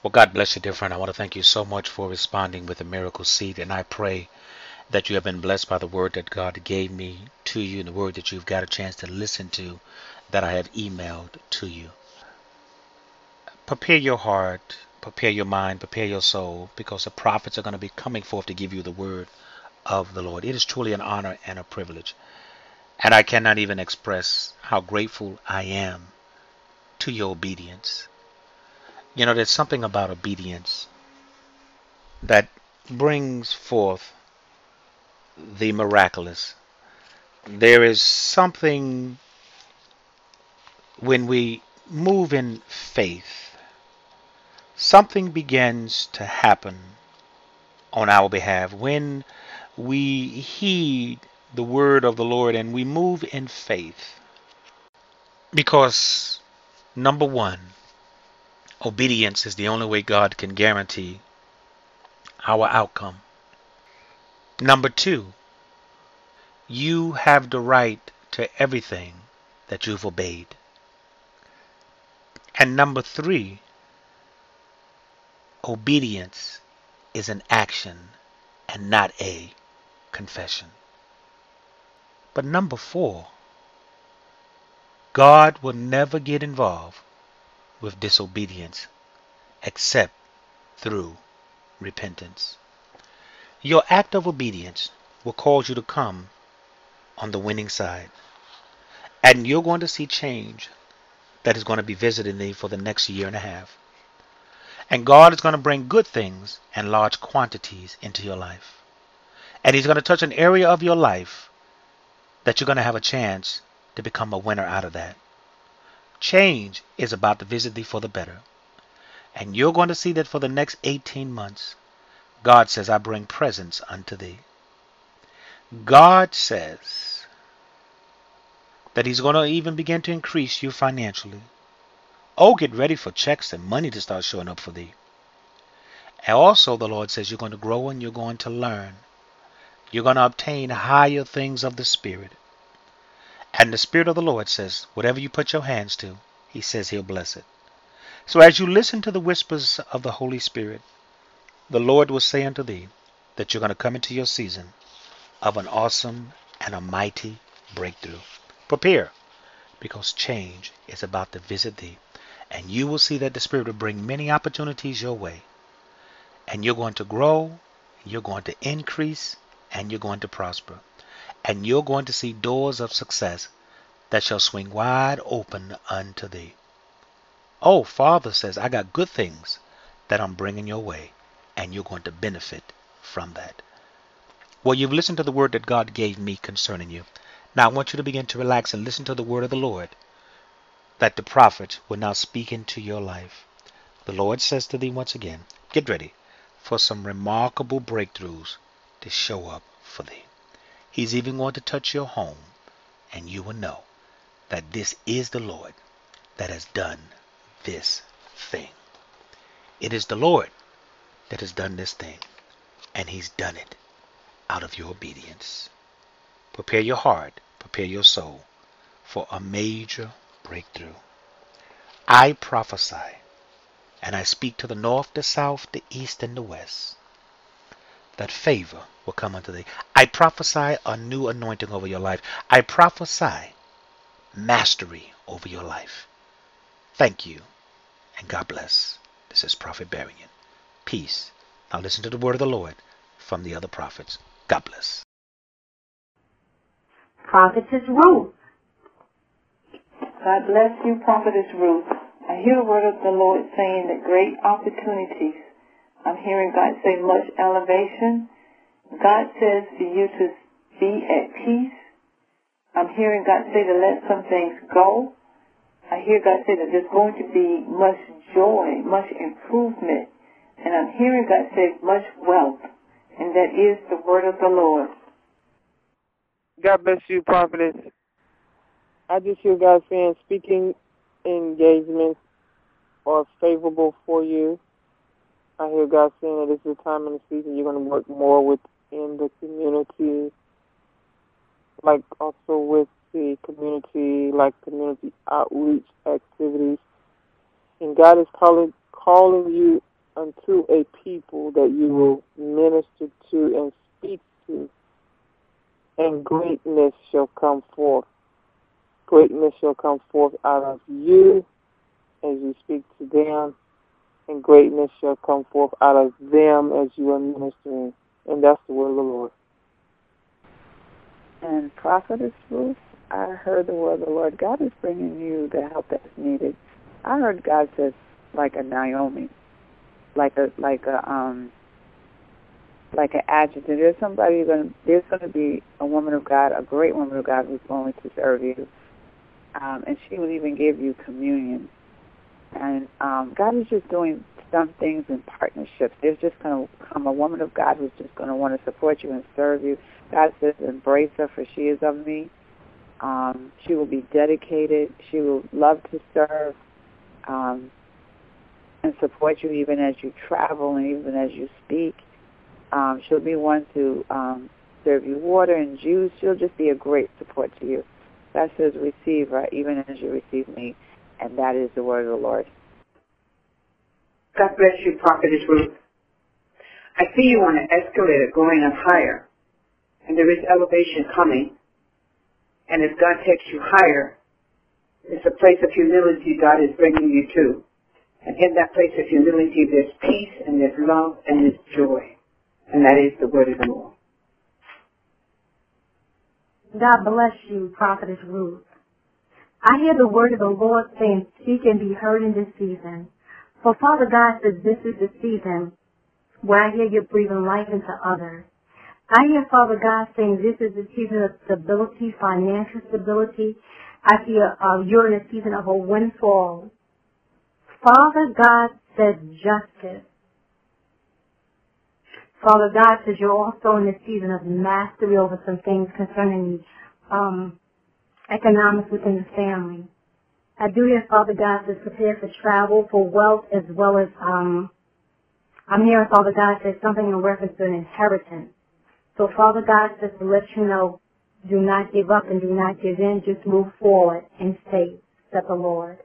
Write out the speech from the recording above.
Well, God bless you, dear friend. I want to thank you so much for responding with a miracle seed. And I pray that you have been blessed by the word that God gave me to you and the word that you've got a chance to listen to that I have emailed to you. Prepare your heart, prepare your mind, prepare your soul, because the prophets are going to be coming forth to give you the word of the Lord. It is truly an honor and a privilege. And I cannot even express how grateful I am to your obedience. You know, there's something about obedience that brings forth the miraculous. There is something when we move in faith, something begins to happen on our behalf. When we heed the word of the Lord and we move in faith, because number one, obedience is the only way God can guarantee our outcome. Number two, you have the right to everything that you've obeyed. And number three, obedience is an action and not a confession. But number four, God will never get involved with disobedience except through repentance. Your act of obedience will cause you to come on the winning side. And you're going to see change that is going to be visiting thee for the next year and a half. And God is going to bring good things and large quantities into your life. And He's going to touch an area of your life that you're going to have a chance to become a winner out of that. Change is about to visit thee for the better. And you're going to see that for the next 18 months, God says, I bring presents unto thee. God says that He's going to even begin to increase you financially. Oh, get ready for checks and money to start showing up for thee. And also the Lord says you're going to grow and you're going to learn. You're going to obtain higher things of the Spirit. And the Spirit of the Lord says, whatever you put your hands to, He says He'll bless it. So as you listen to the whispers of the Holy Spirit, the Lord will say unto thee that you're going to come into your season of an awesome and a mighty breakthrough. Prepare, because change is about to visit thee. And you will see that the Spirit will bring many opportunities your way. And you're going to grow, you're going to increase, and you're going to prosper. And you're going to see doors of success that shall swing wide open unto thee. Oh, Father says, I got good things that I'm bringing your way, and you're going to benefit from that. Well, you've listened to the word that God gave me concerning you. Now I want you to begin to relax and listen to the word of the Lord that the prophet will now speak into your life. The Lord says to thee once again, get ready for some remarkable breakthroughs to show up for thee. He's even going to touch your home, and you will know that this is the Lord that has done this thing. It is the Lord that has done this thing, and He's done it out of your obedience. Prepare your heart, prepare your soul for a major breakthrough. I prophesy, and I speak to the north, the south, the east, and the west, that favor will come unto thee. I prophesy a new anointing over your life. I prophesy mastery over your life. Thank you, and God bless. This is Prophet Barian. Peace. Now listen to the word of the Lord from the other prophets. God bless. Prophetess Ruth. God bless you, Prophetess Ruth. I hear the word of the Lord saying that great opportunities. I'm hearing God say much elevation. God says for you to be at peace. I'm hearing God say to let some things go. I hear God say that there's going to be much joy, much improvement. And I'm hearing God say much wealth. And that is the word of the Lord. God bless you, prophetess. I just hear God saying speaking engagements are favorable for you. I hear God saying that this is a time in the season you're going to work more within the community, like also with the community, like community outreach activities. And God is calling you unto a people that you will minister to and speak to, and greatness shall come forth. Greatness shall come forth out of you as you speak to them, and greatness shall come forth out of them as you are ministering. And that's the word of the Lord. And Prophetess Ruth, I heard the word of the Lord. God is bringing you the help that's needed. I heard God says like a Naomi, like an adjutant. There's going to be a woman of God, a great woman of God who's going to serve you, and she will even give you communion. And God is just doing some things in partnerships. There's just going to come a woman of God who's just going to want to support you and serve you. God says, embrace her, for she is of me. She will be dedicated. She will love to serve and support you even as you travel and even as you speak. She'll be one to serve you water and juice. She'll just be a great support to you. God says, receive her even as you receive me. And that is the word of the Lord. God bless you, Prophetess Ruth. I see you on an escalator going up higher, and there is elevation coming. And as God takes you higher, it's a place of humility God is bringing you to. And in that place of humility, there's peace, and there's love, and there's joy. And that is the word of the Lord. God bless you, Prophetess Ruth. I hear the word of the Lord saying, speak and be heard in this season. For Father God says this is the season where I hear you breathing life into others. I hear Father God saying this is the season of stability, financial stability. I see you're in a season of a windfall. Father God says justice. Father God says you're also in the season of mastery over some things concerning economics within the family. I do hear Father God says prepare for travel, for wealth, as well as I'm hearing Father God says something in reference to an inheritance. So Father God says to let you know, do not give up and do not give in. Just move forward in faith, said the Lord.